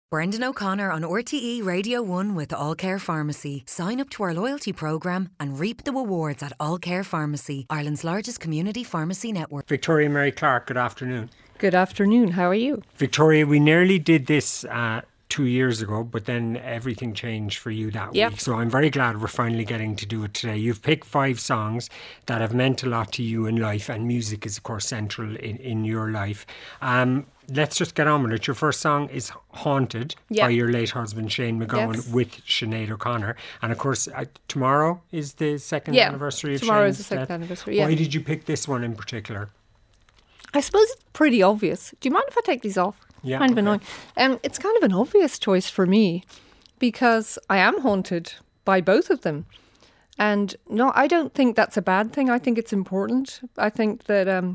Brendan O'Connor on RTE Radio 1 with All Care Pharmacy. Sign up to our loyalty programme and reap the rewards at All Care Pharmacy, Ireland's largest community pharmacy network. Victoria Mary Clark, good afternoon. Good afternoon, how are you? Victoria, we nearly did this 2 years ago, but then everything changed for you that week. So I'm very glad we're finally getting to do it today. You've picked 5 songs that have meant a lot to you in life, and music is, of course, central in your life. Let's just get on with it. Your first song is Haunted by your late husband Shane MacGowan with Sinead O'Connor. And of course, tomorrow is the second anniversary of Shane's tomorrow is the second anniversary. Why did you pick this one in particular? I suppose it's pretty obvious. Do you mind if I take these off? Yeah, kind of annoying. It's kind of an obvious choice for me because I am haunted by both of them. And no, I don't think that's a bad thing. I think it's important. I think that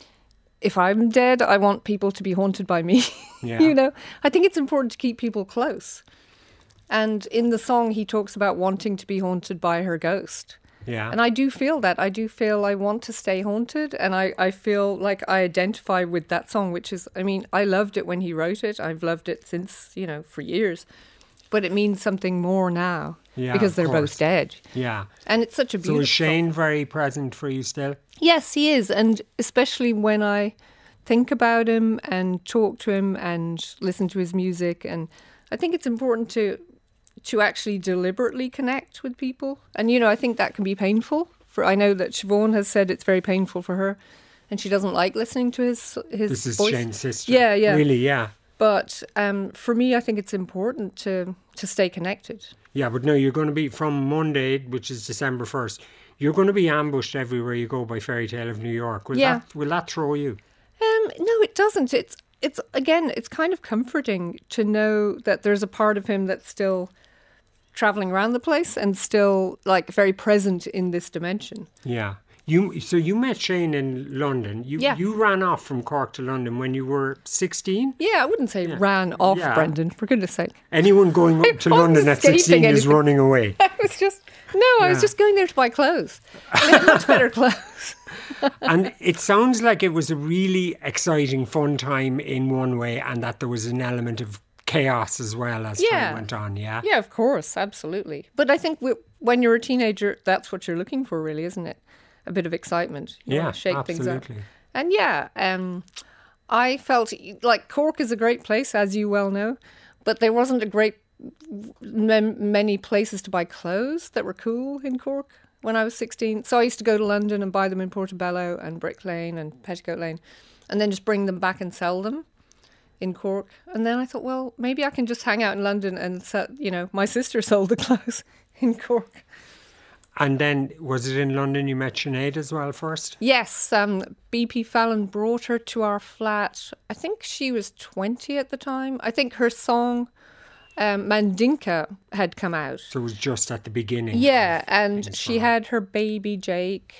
if I'm dead, I want people to be haunted by me. Yeah. You know, I think it's important to keep people close. And in the song, he talks about wanting to be haunted by her ghost. Yeah. And I do feel that. I do feel I want to stay haunted. And I feel like I identify with that song, which is, I mean, I loved it when he wrote it. I've loved it since, you know, for years. But it means something more now because they're both dead. Yeah. And it's such a beautiful So is Shane very present for you still? Yes, he is. And especially when I think about him and talk to him and listen to his music. And I think it's important to actually deliberately connect with people. And, you know, I think that can be painful. I know that Siobhan has said it's very painful for her and she doesn't like listening to his This is voice. Shane's sister. Yeah. Really, yeah. But for me, I think it's important to stay connected. Yeah, but no, you're going to be, from Monday, which is December 1st, you're going to be ambushed everywhere you go by Fairy Tale of New York. Will that throw you? No, it doesn't. It's again, it's kind of comforting to know that there's a part of him that's still travelling around the place and still like very present in this dimension. Yeah. So you met Shane in London. You ran off from Cork to London when you were 16? Yeah, I wouldn't say ran off, Brendan, for goodness sake. Anyone going up to London at 16 is running away. I was just going there to buy clothes. I had much better clothes. And it sounds like it was a really exciting, fun time in one way, and that there was an element of chaos as well as time went on, yeah? Yeah, of course, absolutely. But I think when you're a teenager, that's what you're looking for, really, isn't it? A bit of excitement. You want to shake absolutely. things up. And I felt like Cork is a great place, as you well know, but there wasn't a great many places to buy clothes that were cool in Cork when I was 16. So I used to go to London and buy them in Portobello and Brick Lane and Petticoat Lane and then just bring them back and sell them in Cork. And then I thought, well, maybe I can just hang out in London and sell, you know, my sister sold the clothes in Cork. And then, was it in London you met Sinead as well first? Yes, BP Fallon brought her to our flat. I think she was 20 at the time. I think her song Mandinka had come out. So it was just at the beginning. Yeah, and she had her baby Jake.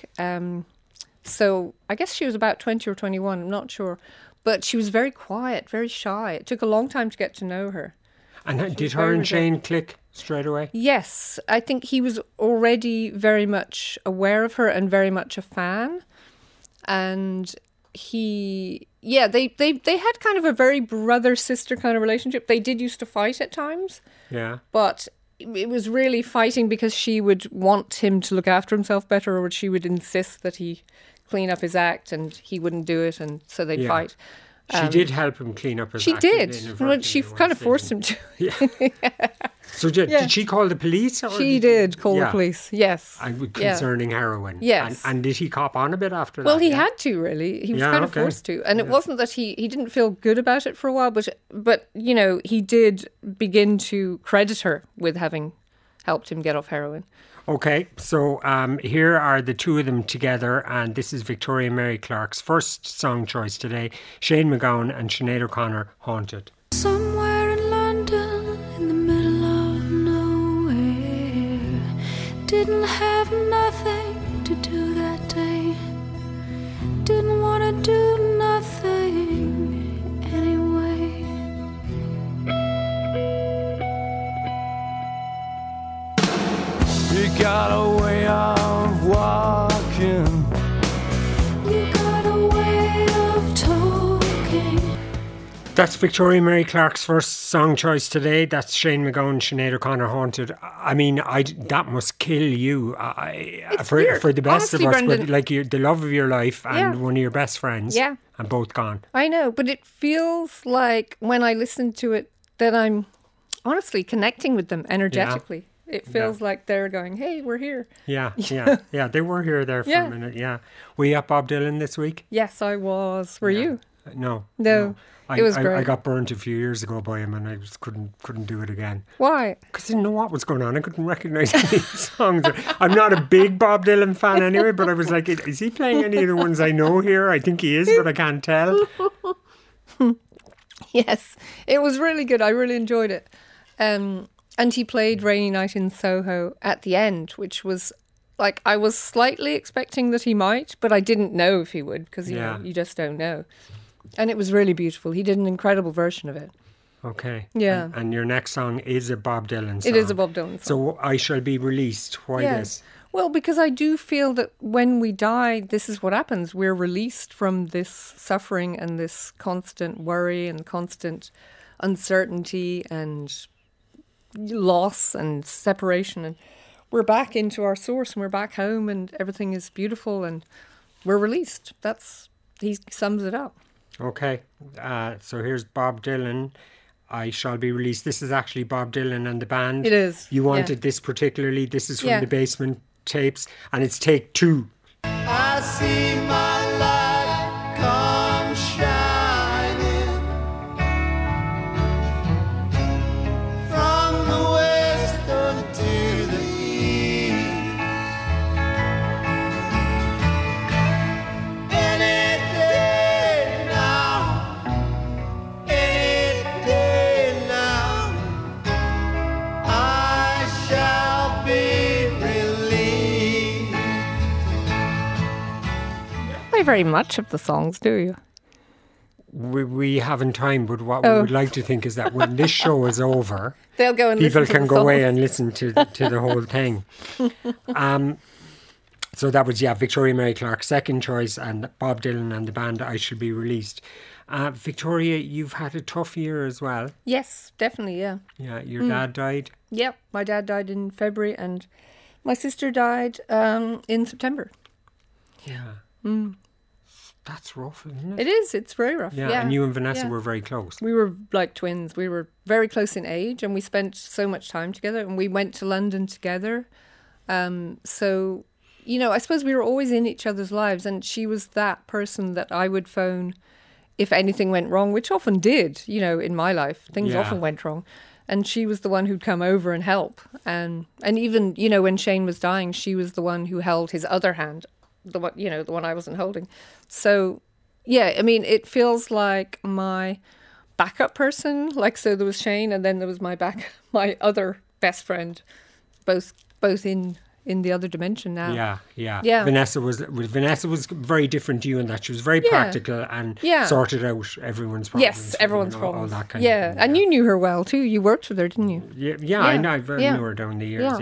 So I guess she was about 20 or 21, I'm not sure. But she was very quiet, very shy. It took a long time to get to know her. And did her and Shane click straight away? Yes, I think he was already very much aware of her and very much a fan. And they had kind of a very brother-sister kind of relationship. They did used to fight at times. Yeah. But it was really fighting because she would want him to look after himself better, or she would insist that he clean up his act and he wouldn't do it, and so they'd fight. She did help him clean up his act. She did. She kind of forced him to. Yeah. So did she call the police? Or she did call the police, yes. Concerning heroin? Yes. And did he cop on a bit after that? Well, he had to, really. He was kind of forced to. And it wasn't that he didn't feel good about it for a while, but you know, he did begin to credit her with having helped him get off heroin. Okay, so here are the two of them together, and this is Victoria Mary Clark's first song choice today, Shane MacGowan and Sinead O'Connor, Haunted. Somewhere in London, in the middle of nowhere, didn't have nothing to do that day, didn't want to do nothing anyway. You got a way of walking, you got a way of talking. That's Victoria Mary Clarke's first song choice today. That's Shane MacGowan, Sinead O'Connor, Haunted. I mean, that must kill you for the best Honestly, of us. Brendan, but like the love of your life and one of your best friends, and both gone. I know, but it feels like when I listen to it that I'm honestly connecting with them energetically. It feels like they're going, "Hey, we're here." Yeah. They were here there for a minute. Yeah, were you at Bob Dylan this week? Yes, I was. Were you? No. It was great. I got burnt a few years ago by him, and I just couldn't do it again. Why? Because I didn't know what was going on. I couldn't recognise any songs. I'm not a big Bob Dylan fan anyway, but I was like, is he playing any of the ones I know here? I think he is, but I can't tell. Yes, it was really good. I really enjoyed it. And he played Rainy Night in Soho at the end, which was like, I was slightly expecting that he might, but I didn't know if he would, because you know, you just don't know. And it was really beautiful. He did an incredible version of it. Okay. Yeah. And your next song is a Bob Dylan song. It is a Bob Dylan song. So I Shall Be Released. Why this? Well, because I do feel that when we die, this is what happens. We're released from this suffering and this constant worry and constant uncertainty and loss and separation. And we're back into our source and we're back home and everything is beautiful and we're released. He sums it up. Okay, so here's Bob Dylan, I Shall Be Released. This is actually Bob Dylan and the band. It is. You wanted this particularly. This is from the Basement Tapes, and it's take 2. I see my light come shining from the west unto the east. Any day now, I shall be released. Not very much of the songs, do you? We haven't time, but what we would like to think is that when this show is over, they'll go and people listen to can the go away songs. and listen to the whole thing. So that was, Victoria Mary Clarke's second choice, and Bob Dylan and the band, I Shall Be Released. Victoria, you've had a tough year as well. Yes, definitely, yeah. Yeah, your dad died. Yep, my dad died in February and my sister died in September. Yeah. That's rough, isn't it? It is, it's very rough. Yeah, and you and Vanessa were very close. We were like twins. We were very close in age and we spent so much time together and we went to London together. So, you know, I suppose we were always in each other's lives and she was that person that I would phone if anything went wrong, which often did, you know, in my life. Things often went wrong. And she was the one who'd come over and help. And even, you know, when Shane was dying, she was the one who held his other hand, the one I wasn't holding. So, yeah, I mean, it feels like my backup person. Like, so there was Shane and then there was my other best friend, both in the other dimension now. Yeah. Vanessa was very different to you in that she was very practical and sorted out everyone's problems. Yes, everyone's problems. All that kind of thing. And you knew her well too. You worked with her, didn't you? Yeah. I know. I knew her down the years.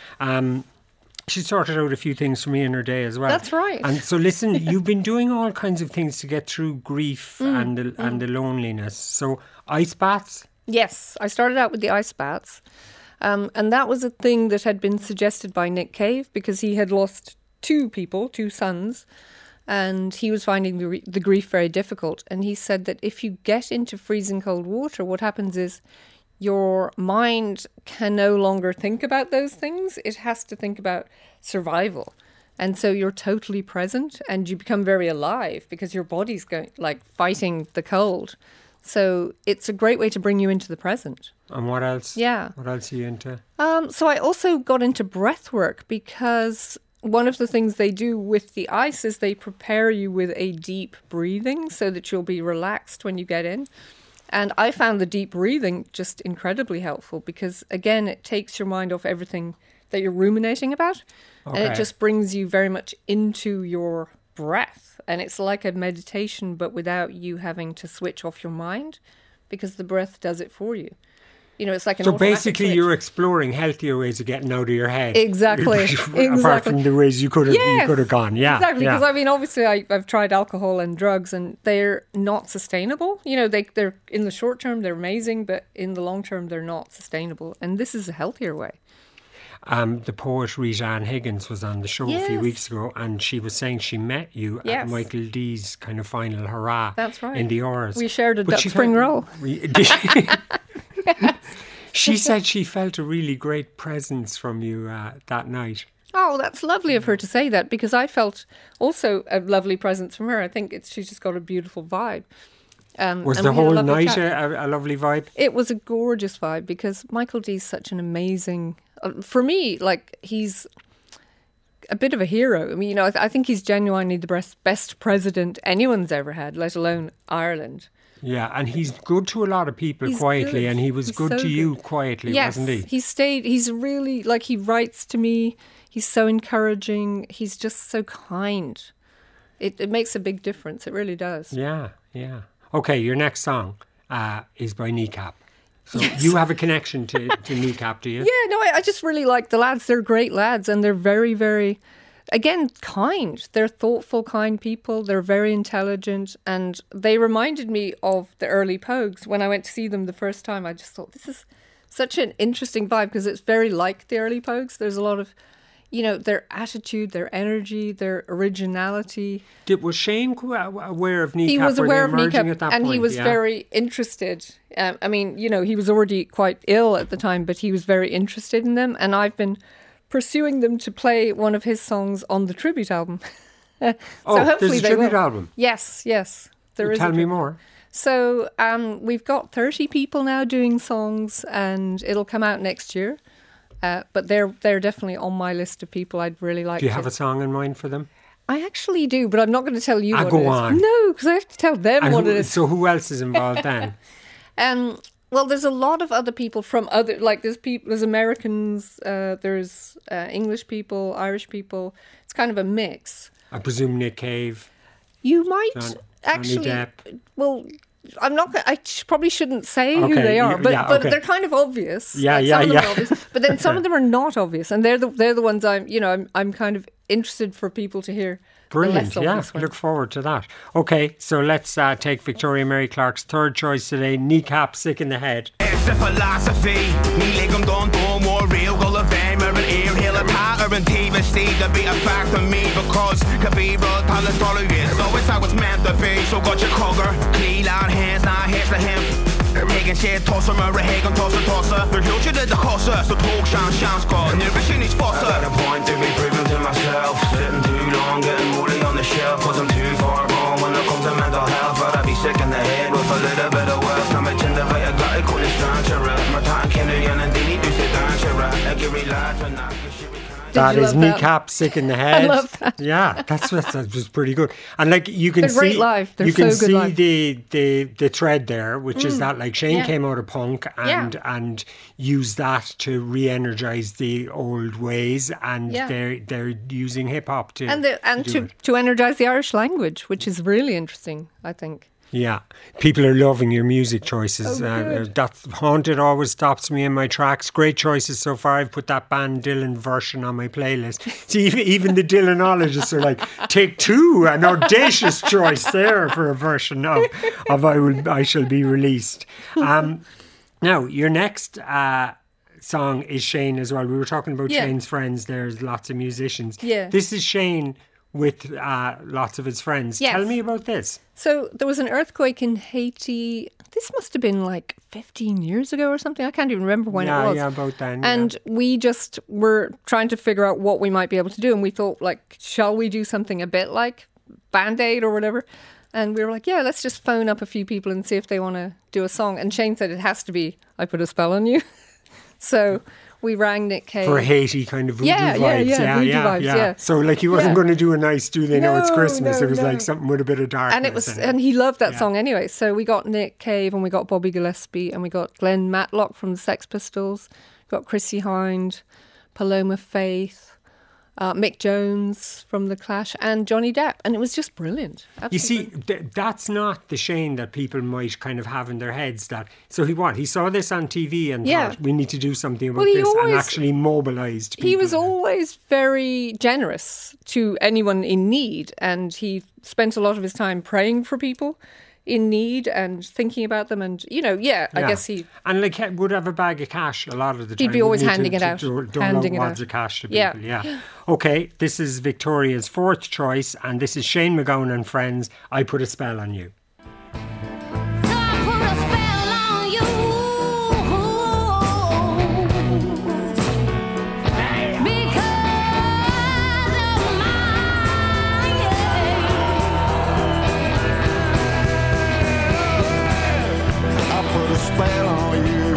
She sorted out a few things for me in her day as well. That's right. And so, listen, you've been doing all kinds of things to get through grief and the loneliness. So, ice baths? Yes, I started out with the ice baths. And that was a thing that had been suggested by Nick Cave because he had lost two sons, and he was finding the grief very difficult. And he said that if you get into freezing cold water, what happens is your mind can no longer think about those things. It has to think about survival. And so you're totally present and you become very alive because your body's going like fighting the cold. So it's a great way to bring you into the present. And what else? Yeah. What else are you into? So I also got into breath work because one of the things they do with the ice is they prepare you with a deep breathing so that you'll be relaxed when you get in. And I found the deep breathing just incredibly helpful because, again, it takes your mind off everything that you're ruminating about. Okay. And it just brings you very much into your breath. And it's like a meditation, but without you having to switch off your mind because the breath does it for you. it's like an So automatic basically, switch. you're exploring healthier ways of getting out of your head. Exactly. Apart from the ways you could have gone. Yeah. Exactly. yeah. Because I mean, obviously, I've tried alcohol and drugs, and they're not sustainable. They're in the short term they're amazing, but in the long term they're not sustainable. And this is a healthier way. The poet Rita Ann Higgins was on the show a few Yes. weeks ago, and she was saying she met you at Yes. Michael D's kind of final hurrah. That's right. In the Auras. We shared a But duck she spring roll. She said she felt a really great presence from you that night. Oh, that's lovely of her to say that, because I felt also a lovely presence from her. I think she's just got a beautiful vibe. Was and the we had a whole lovely night chat. a lovely vibe? It was a gorgeous vibe, because Michael D's such an amazing, for me, like, he's a bit of a hero. I mean, I think he's genuinely the best president anyone's ever had, let alone Ireland. Yeah, and he's good to a lot of people He's quietly, good. and he was He's good so to you good. quietly, Yes, wasn't he? he's really, like, he writes to me, he's so encouraging, he's just so kind. It makes a big difference, it really does. Yeah, yeah. Okay, your next song is by Kneecap. So you have a connection to Kneecap, do you? Yeah, no, I just really like the lads. They're great lads, and they're very, very, again, kind. They're thoughtful, kind people. They're very intelligent, and they reminded me of the early Pogues. When I went to see them the first time, I just thought, this is such an interesting vibe, because it's very like the early Pogues. There's a lot of, their attitude, their energy, their originality. Was Shane aware of Kneecap? He was Were aware they of emerging Kneecap, at that and point? he was Yeah. very interested. I mean, he was already quite ill at the time, but he was very interested in them. And I've been pursuing them to play one of his songs on the tribute album. So hopefully there's a they tribute will. album. Yes, there is. Tell a me tribute. more. So we've got 30 people now doing songs, and it'll come out next year. But they're definitely on my list of people I'd really like. Do you have a song in mind for them? I actually do, but I'm not going to tell you what go it is. on. No, because I have to tell them And what it is. So who else is involved then? Well, there's a lot of other people from other, like there's Americans, there's English people, Irish people. It's kind of a mix. I presume Nick Cave. You might Johnny actually. Depp. Well, I'm not. Probably shouldn't say who Okay, they are, but yeah, but okay. they're kind of obvious. Yeah, Like, yeah, some of them yeah. are obvious, but then some of them are not obvious, and they're the ones I'm kind of interested for people to hear. the Brilliant, less yeah. obvious ones. Look forward to that. Okay, so let's take Victoria Mary Clark's third choice today, Kneecap, Sick in the Head. It's the philosophy. Ní ligam don more real go of fame or an ear hill a pattern and TV Steve to be a fact of me because Cathedral Palace follow it. So it's how it's meant to be. So got your cogger, clean out hands, now here's the hemp. Hagen shit tosser, Murray Hagen tosser. There's no shit at the coster, so talk chance squad. Never seen his foster. I got a point to be proving to myself. Sitting too long, getting woolly on the shelf. Cause I'm too far gone when it comes to mental health. But I'd be sick in the head with a little bit of wealth. Now my chin the way I got it, cool and strange. My time came to you and they need to sit down. I give me lads and I give shit. That you is love that? Kneecap, Sick in the Head. I love that. Yeah, that was pretty good. And like you can They're see, great live. They're you can so good see live. the thread there, which is that like Shane Yeah. came out of punk and used that to re-energize the old ways, and Yeah. they're using hip hop to And do it. to energize the Irish language, which is really interesting, I think. Yeah, people are loving your music choices. Oh, good. That Haunted always stops me in my tracks. Great choices so far. I've put that band Dylan version on my playlist. See, even the Dylanologists are like, take two, an audacious choice there for a version of I Shall Be Released. Now, your next song is Shane as well. We were talking about Yeah. Shane's friends. There's lots of musicians. Yeah. This is Shane with lots of his friends. Yes. Tell me about this. So there was an earthquake in Haiti. This must have been like 15 years ago or something. I can't even remember when it was. Yeah, about then. And we just were trying to figure out what we might be able to do. And we thought, like, shall we do something a bit like Band-Aid or whatever? And we were like, yeah, let's just phone up a few people and see if they want to do a song. And Shane said it has to be I Put a Spell on You. So we rang Nick Cave. For Haiti kind of voodoo Yeah, vibes. yeah, voodoo vibes, yeah. So like he wasn't Yeah. going to do a nice Do They Know It's No, Christmas. no, It was no. like something with a bit of darkness. And it was, in it. and he loved that Yeah. song anyway. So we got Nick Cave and we got Bobby Gillespie and we got Glenn Matlock from the Sex Pistols, got Chrissy Hind, Paloma Faith, Mick Jones from The Clash, and Johnny Depp. And it was just brilliant. Absolutely. You see, that's not the Shane that people might kind of have in their heads. So he saw this on TV and thought, we need to do something about this, and actually mobilised people. He was always very generous to anyone in need, and he spent a lot of his time praying for people in need and thinking about them, and I guess he would have a bag of cash a lot of the time. He'd be always handing it out, handing wads of cash to people. Yeah. Okay, this is Victoria's fourth choice, and this is Shane MacGowan and Friends. I Put a Spell on You. Spell on you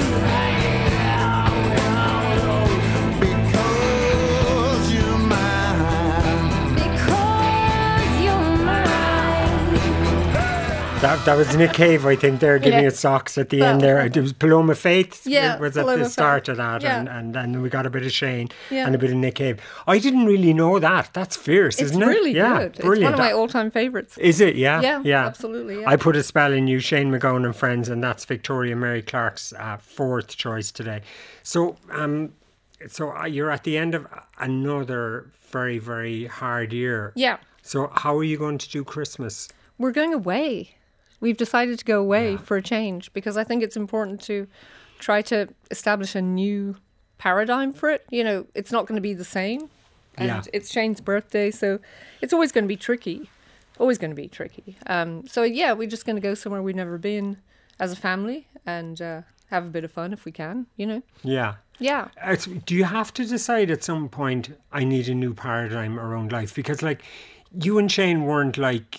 because you're mine. Because you're mine. That was Nick Cave, I think, there giving it socks at the end there. It was Paloma Faith was at the start of that, and then we got a bit of Shane and a bit of Nick Cave. I didn't really know that. That's fierce, isn't it? It's really good. Brilliant. It's one of my all-time favourites. Is it? Yeah. Yeah, absolutely. Yeah. I Put a Spell in You, Shane MacGowan and Friends, and that's Victoria Mary Clark's fourth choice today. So, you're at the end of another very, very hard year. Yeah. So how are you going to do Christmas? We're going away. We've decided to go away for a change, because I think it's important to try to establish a new paradigm for it. It's not going to be the same. And it's Shane's birthday, so it's always going to be tricky. Always going to be tricky. We're just going to go somewhere we've never been as a family and have a bit of fun if we can, Yeah. Yeah. Do you have to decide at some point, I need a new paradigm around life? Because, you and Shane weren't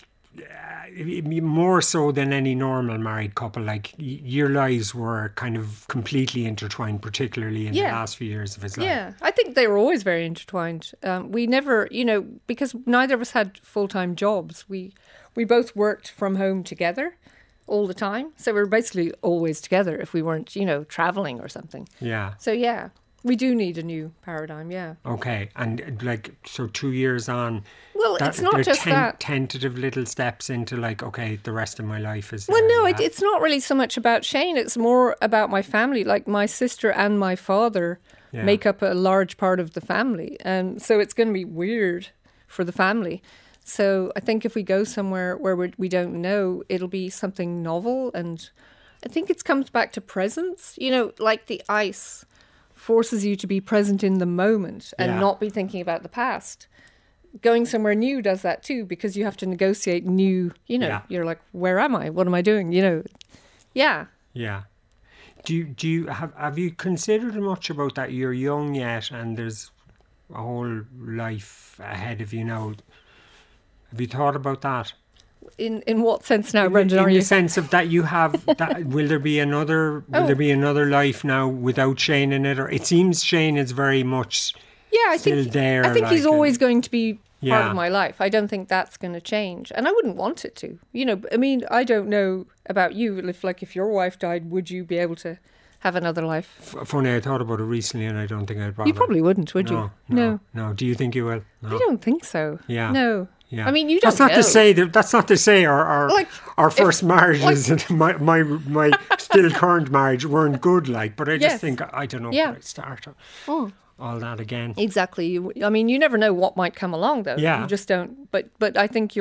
more so than any normal married couple. Your lives were kind of completely intertwined, particularly in the last few years of his life. Yeah, I think they were always very intertwined. We never, because neither of us had full-time jobs. We both worked from home together all the time. So we were basically always together if we weren't, travelling or something. Yeah. So, yeah, we do need a new paradigm, yeah. Okay, and 2 years on... Well, it's not just that. Tentative little steps into the rest of my life is... Well, no, it's not really so much about Shane. It's more about my family. My sister and my father make up a large part of the family. And so it's going to be weird for the family. So I think if we go somewhere where we don't know, it'll be something novel. And I think it comes back to presence. The ice forces you to be present in the moment and not be thinking about the past. Going somewhere new does that too, because you have to negotiate new, you're like, where am I? What am I doing? Yeah. Yeah. Do you have you considered much about that? You're young yet and there's a whole life ahead of you now. Have you thought about that? In what sense now, Brendan? In the sense of that you have will there be another life now without Shane in it? Or it seems Shane is very much I think he's always going to be part of my life. I don't think that's going to change, and I wouldn't want it to. I don't know about you. If your wife died, would you be able to have another life? Funny, I thought about it recently, and I don't think I'd bother. You probably wouldn't, would you? No. Do you think you will? No. I don't think so. Yeah. No. Yeah. I mean, you don't know. That's not to say our first marriages and my still current marriage weren't good. But I just think I don't know where I'd start. All that again. Exactly. You never know what might come along, though. Yeah. You just don't. But I think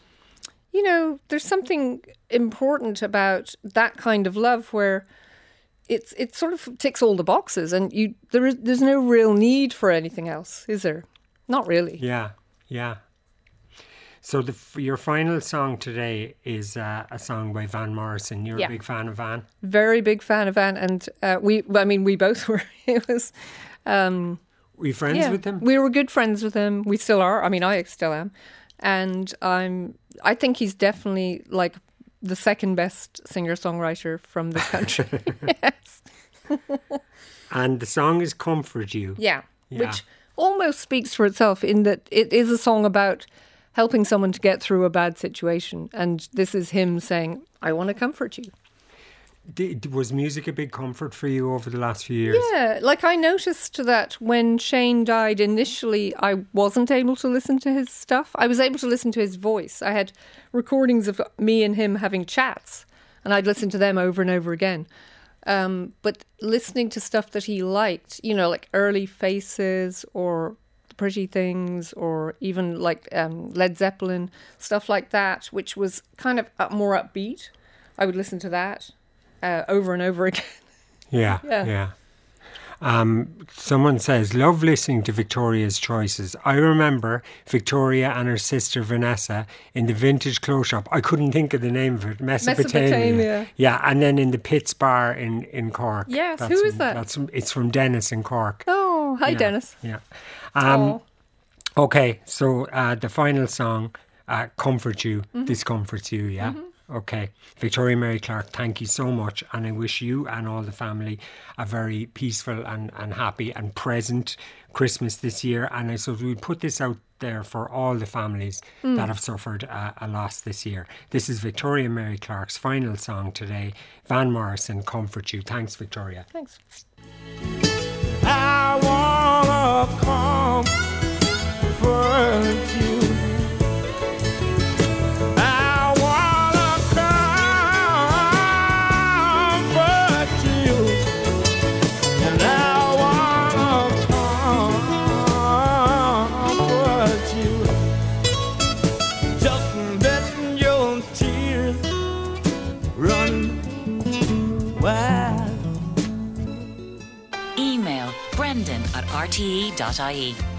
there's something important about that kind of love where it sort of ticks all the boxes, and there's no real need for anything else, is there? Not really. Yeah. Yeah. So your final song today is a song by Van Morrison. You're a big fan of Van? Very big fan of Van, and we both were. It was. Were you friends with him? We were good friends with him. We still are. I still am, and I think he's definitely the second best singer-songwriter from this country. Yes. And the song is "Comfort You." Yeah, which almost speaks for itself in that it is a song about helping someone to get through a bad situation, and this is him saying, "I want to comfort you." Was music a big comfort for you over the last few years? Yeah, like I noticed that when Shane died initially, I wasn't able to listen to his stuff. I was able to listen to his voice. I had recordings of me and him having chats, and I'd listen to them over and over again. But listening to stuff that he liked, you know, like Early Faces or Pretty Things, or even like Led Zeppelin, stuff like that, which was kind of more upbeat. I would listen to that over and over again. Yeah. Someone says, love listening to Victoria's choices. I remember Victoria and her sister Vanessa in the vintage clothes shop. I couldn't think of the name of it. Mesopotamia. Yeah, and then in the Pitts Bar in Cork. Yes, who is that? It's from Dennis in Cork. Oh, hi, Dennis. Yeah. Okay, so the final song, Comfort You, This Comforts You, yeah? Okay. Victoria Mary Clarke, thank you so much. And I wish you and all the family a very peaceful and happy and present Christmas this year. And I suppose we put this out there for all the families that have suffered a loss this year. This is Victoria Mary Clarke's final song today, Van Morrison, Comfort You. Thanks, Victoria. Thanks. I wanna comfort you. Email brendan@rte.ie